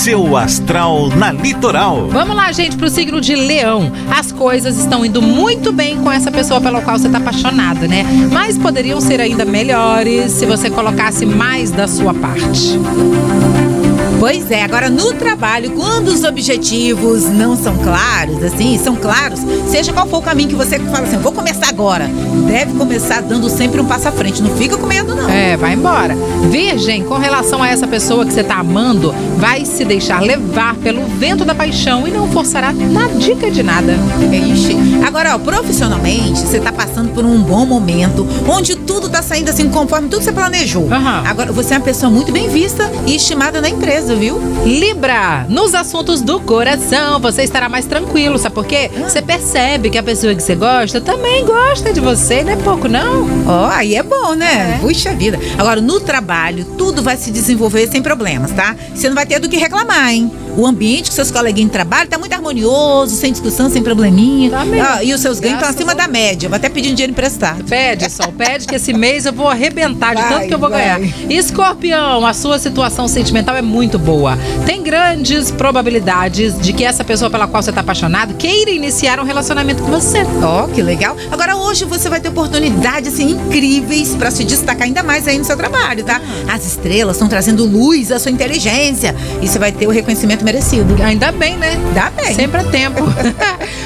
seu astral na Litoral. Vamos lá, gente, pro signo de Leão. As coisas estão indo muito bem com essa pessoa pela qual você tá apaixonado, né? Mas poderiam ser ainda melhores se você colocasse mais da sua parte. Pois é, agora no trabalho, quando os objetivos não são claros, assim, são claros, seja qual for o caminho que você fala assim, vou começar agora, deve começar dando sempre um passo à frente, não fica com medo não. Vai embora. Virgem, com relação a essa pessoa que você tá amando, vai se deixar levar pelo vento da paixão e não forçará na dica de nada. Ixi. Agora, ó, profissionalmente, você tá passando por um bom momento, onde tudo tá saindo assim, conforme tudo que você planejou. Agora, você é uma pessoa muito bem vista e estimada na empresa, viu? Libra, nos assuntos do coração, você estará mais tranquilo, sabe por quê? Você percebe que a pessoa que você gosta também gosta de você, não é pouco, não? Aí é bom, né? Puxa vida. Agora, no trabalho, tudo vai se desenvolver sem problemas, tá? Você não vai ter do que reclamar, hein? O ambiente com seus coleguinhas de trabalho tá muito harmonioso, sem discussão, sem probleminha. E os seus ganhos estão acima da média. Vou até pedir um dinheiro emprestado. Pede, Sol, pede que esse mês eu vou arrebentar de tanto que eu vou ganhar. Escorpião, a sua situação sentimental é muito boa. Tem grandes probabilidades de que essa pessoa pela qual você tá apaixonado queira iniciar um relacionamento com você. Que legal. Agora, hoje você vai ter oportunidades assim, incríveis pra se destacar ainda mais aí no seu trabalho, tá? As estrelas estão trazendo luz à sua inteligência e você vai ter o reconhecimento merecido. Ainda bem, né? Dá bem. Sempre é tempo.